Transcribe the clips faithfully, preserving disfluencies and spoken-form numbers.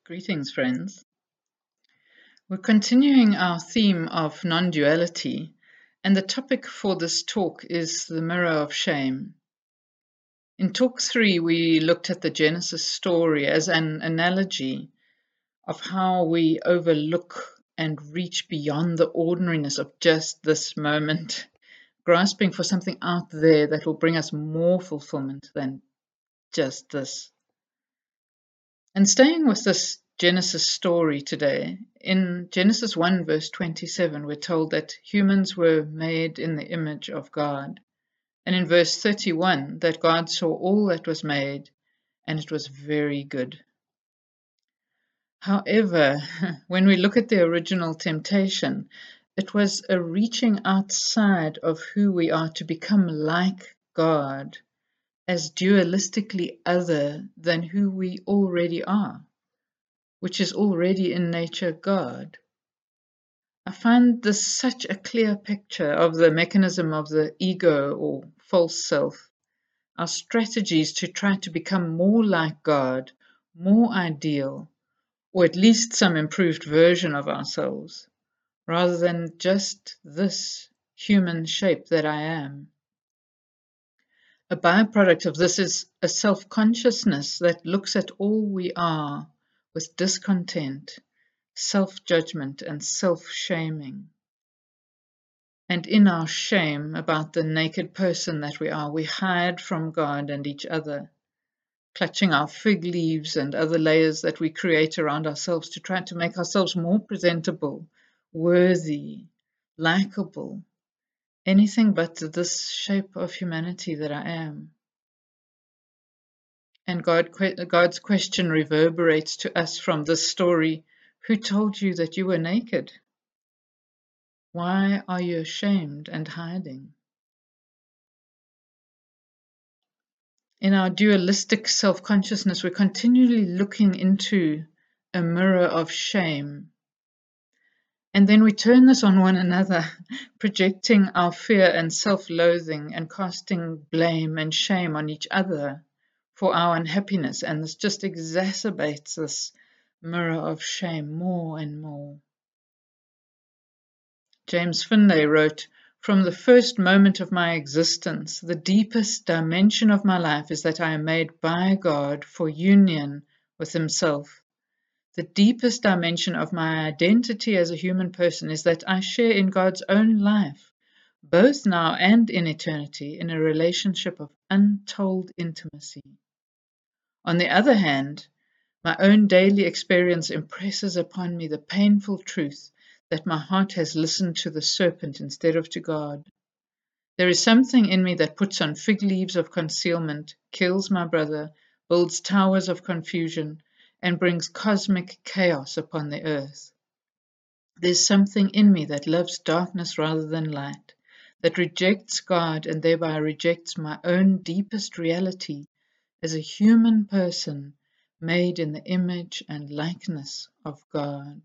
Greetings, friends. We're continuing our theme of non duality, and the topic for this talk is the mirror of shame. In talk three, we looked at the Genesis story as an analogy of how we overlook and reach beyond the ordinariness of just this moment, grasping for something out there that will bring us more fulfillment than just this. And staying with this Genesis story today, in Genesis one verse twenty-seven, we're told that humans were made in the image of God. And in verse thirty-one, that God saw all that was made, and it was very good. However, when we look at the original temptation, it was a reaching outside of who we are to become like God, as dualistically other than who we already are, which is already in nature God. I find this such a clear picture of the mechanism of the ego or false self, our strategies to try to become more like God, more ideal, or at least some improved version of ourselves, rather than just this human shape that I am. A byproduct of this is a self-consciousness that looks at all we are with discontent, self-judgment and self-shaming. And in our shame about the naked person that we are, we hide from God and each other, clutching our fig leaves and other layers that we create around ourselves to try to make ourselves more presentable, worthy, likable, anything but this shape of humanity that I am. And God, God's question reverberates to us from this story: who told you that you were naked? Why are you ashamed and hiding? In our dualistic self-consciousness, we're continually looking into a mirror of shame. And then we turn this on one another, projecting our fear and self-loathing and casting blame and shame on each other for our unhappiness. And this just exacerbates this mirror of shame more and more. James Finlay wrote, "From the first moment of my existence, the deepest dimension of my life is that I am made by God for union with Himself. The deepest dimension of my identity as a human person is that I share in God's own life, both now and in eternity, in a relationship of untold intimacy. On the other hand, my own daily experience impresses upon me the painful truth that my heart has listened to the serpent instead of to God. There is something in me that puts on fig leaves of concealment, kills my brother, builds towers of confusion, and brings cosmic chaos upon the earth. There's something in me that loves darkness rather than light, that rejects God and thereby rejects my own deepest reality as a human person made in the image and likeness of God."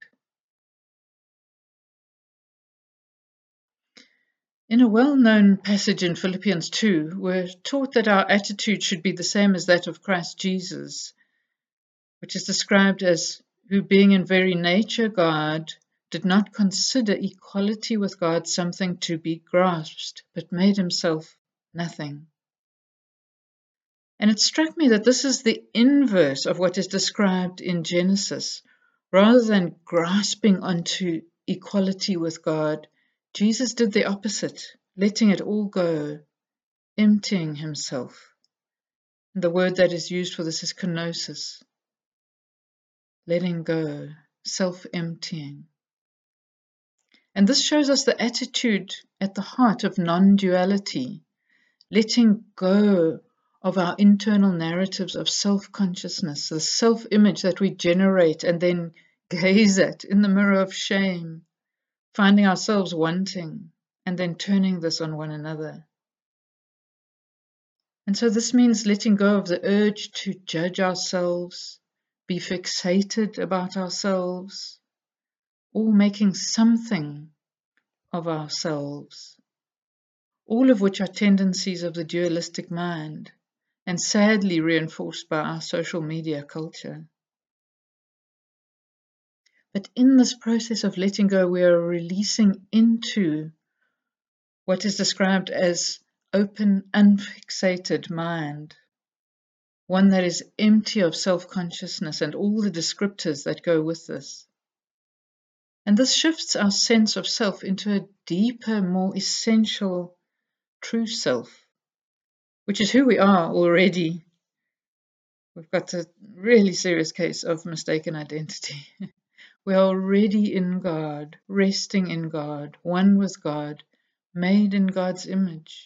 In a well-known passage in Philippians two, we're taught that our attitude should be the same as that of Christ Jesus, which is described as who, being in very nature God, did not consider equality with God something to be grasped, but made himself nothing. And it struck me that this is the inverse of what is described in Genesis. Rather than grasping onto equality with God, Jesus did the opposite, letting it all go, emptying himself. The word that is used for this is kenosis, letting go, self-emptying. And this shows us the attitude at the heart of non-duality, letting go of our internal narratives of self-consciousness, the self-image that we generate and then gaze at in the mirror of shame, finding ourselves wanting and then turning this on one another. And so this means letting go of the urge to judge ourselves, be fixated about ourselves, or making something of ourselves, all of which are tendencies of the dualistic mind and sadly reinforced by our social media culture. But in this process of letting go, we are releasing into what is described as open, unfixated mind, one that is empty of self-consciousness and all the descriptors that go with this. And this shifts our sense of self into a deeper, more essential, true self, which is who we are already. We've got a really serious case of mistaken identity. We are already in God, resting in God, one with God, made in God's image.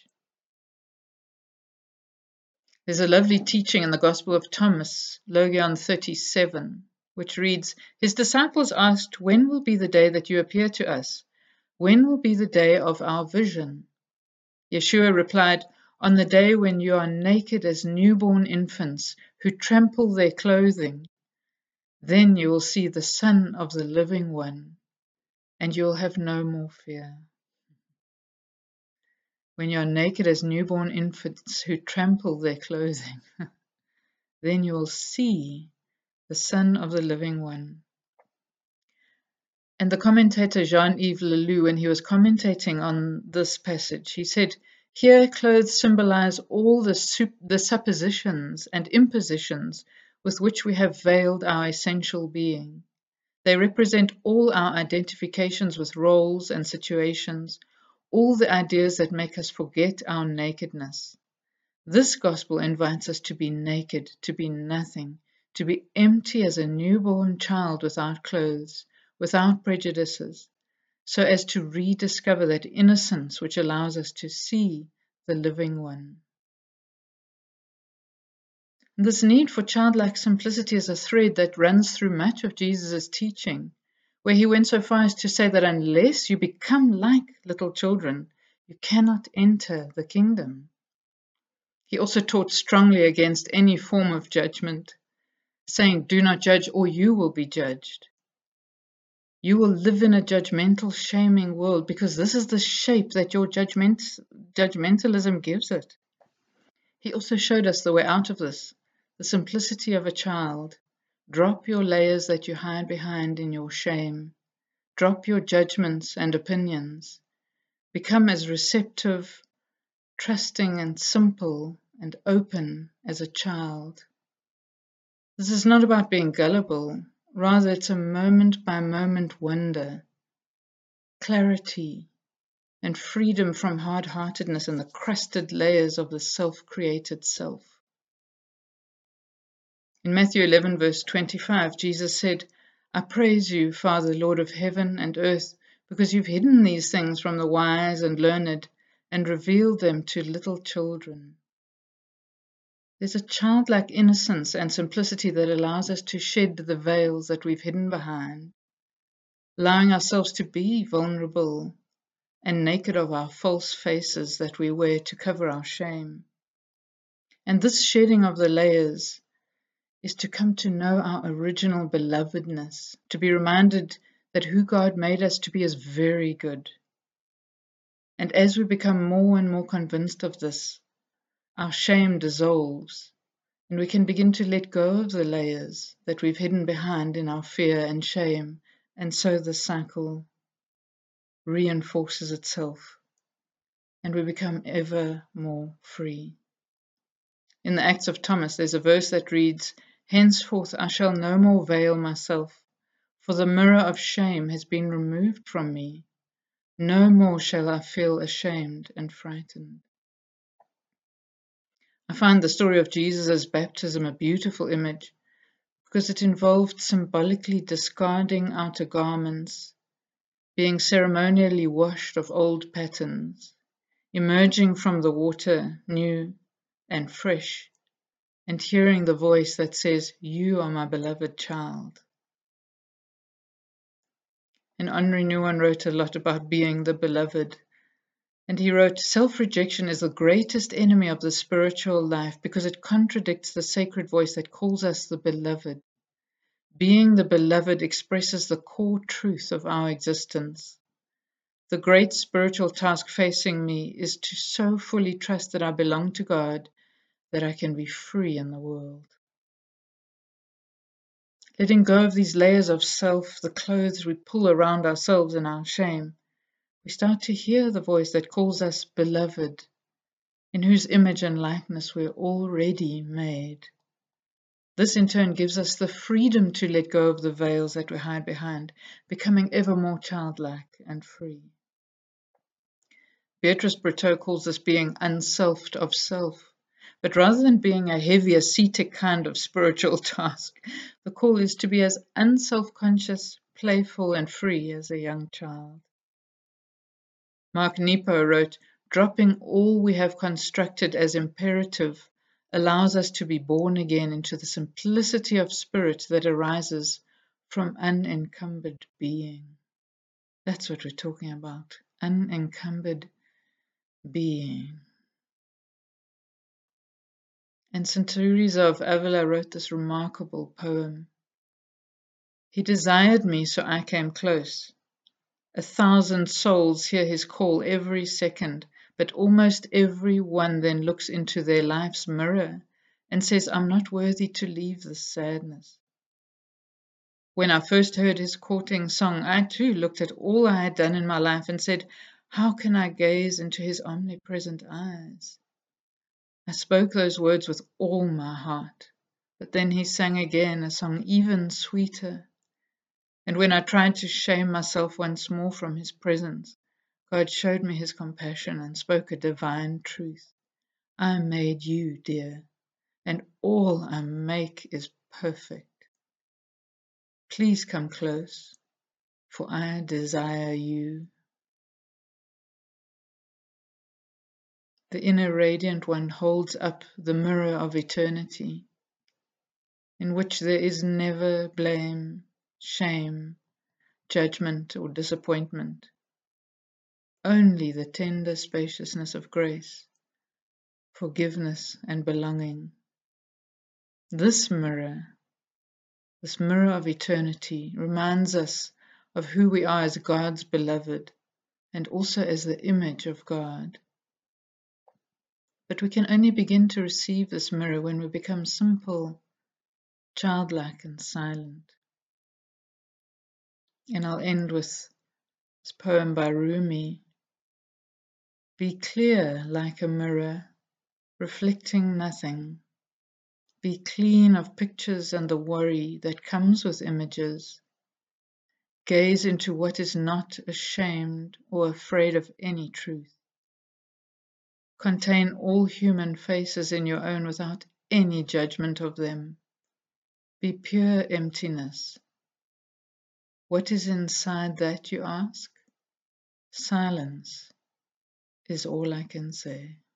There's a lovely teaching in the Gospel of Thomas, Logion thirty-seven, which reads, His disciples asked, When will be the day that you appear to us? When will be the day of our vision? Yeshua replied, On the day when you are naked as newborn infants who trample their clothing, then you will see the Son of the Living One, and you will have no more fear. When you are naked as newborn infants who trample their clothing, then you will see the Son of the Living One. And the commentator Jean-Yves Leloup, when he was commentating on this passage, he said, Here clothes symbolize all the, sup- the suppositions and impositions with which we have veiled our essential being. They represent all our identifications with roles and situations, all the ideas that make us forget our nakedness. This gospel invites us to be naked, to be nothing, to be empty as a newborn child without clothes, without prejudices, so as to rediscover that innocence which allows us to see the living one. This need for childlike simplicity is a thread that runs through much of Jesus' teaching, where he went so far as to say that unless you become like little children, you cannot enter the kingdom. He also taught strongly against any form of judgment, saying, Do not judge or you will be judged. You will live in a judgmental, shaming world because this is the shape that your judgment, judgmentalism gives it. He also showed us the way out of this, the simplicity of a child. Drop your layers that you hide behind in your shame. Drop your judgments and opinions. Become as receptive, trusting and simple and open as a child. This is not about being gullible. Rather, it's a moment-by-moment wonder, clarity, and freedom from hard-heartedness and the crusted layers of the self-created self. In Matthew eleven, verse twenty-five, Jesus said, I praise you, Father, Lord of heaven and earth, because you've hidden these things from the wise and learned and revealed them to little children. There's a childlike innocence and simplicity that allows us to shed the veils that we've hidden behind, allowing ourselves to be vulnerable and naked of our false faces that we wear to cover our shame. And this shedding of the layers is to come to know our original belovedness, to be reminded that who God made us to be is very good. And as we become more and more convinced of this, our shame dissolves, and we can begin to let go of the layers that we've hidden behind in our fear and shame, and so the cycle reinforces itself, and we become ever more free. In the Acts of Thomas, there's a verse that reads, Henceforth I shall no more veil myself, for the mirror of shame has been removed from me. No more shall I feel ashamed and frightened. I find the story of Jesus' baptism a beautiful image because it involved symbolically discarding outer garments, being ceremonially washed of old patterns, emerging from the water new and fresh, and hearing the voice that says, You are my beloved child. And Henri Nouwen wrote a lot about being the beloved. And he wrote, Self-rejection is the greatest enemy of the spiritual life because it contradicts the sacred voice that calls us the beloved. Being the beloved expresses the core truth of our existence. The great spiritual task facing me is to so fully trust that I belong to God that I can be free in the world. letting go of these layers of self, the clothes we pull around ourselves in our shame, we start to hear the voice that calls us beloved, in whose image and likeness we're already made. This in turn gives us the freedom to let go of the veils that we hide behind, becoming ever more childlike and free. Beatrice Brotteaux calls this being unselfed of self, but rather than being a heavy ascetic kind of spiritual task, the call is to be as unself-conscious, playful and free as a young child. Mark Nepo wrote, "Dropping all we have constructed as imperative allows us to be born again into the simplicity of spirit that arises from unencumbered being." That's what we're talking about, unencumbered being. And Saint Teresa of Avila wrote this remarkable poem. "He desired me, so I came close. A thousand souls hear his call every second, but almost every one then looks into their life's mirror and says, I'm not worthy to leave this sadness. When I first heard his courting song, I too looked at all I had done in my life and said, how can I gaze into his omnipresent eyes? I spoke those words with all my heart, but then he sang again a song even sweeter. And when I tried to shame myself once more from his presence, God showed me his compassion and spoke a divine truth. I made you, dear, and all I make is perfect. Please come close, for I desire you." The inner radiant one holds up the mirror of eternity, in which there is never blame, shame, judgment, or disappointment. Only the tender spaciousness of grace, forgiveness, and belonging. This mirror, this mirror of eternity, reminds us of who we are as God's beloved and also as the image of God. But we can only begin to receive this mirror when we become simple, childlike, and silent. And I'll end with this poem by Rumi. Be clear like a mirror, reflecting nothing. Be clean of pictures and the worry that comes with images. Gaze into what is not ashamed or afraid of any truth. Contain all human faces in your own without any judgment of them. Be pure emptiness. What is inside that, you ask? Silence is all I can say.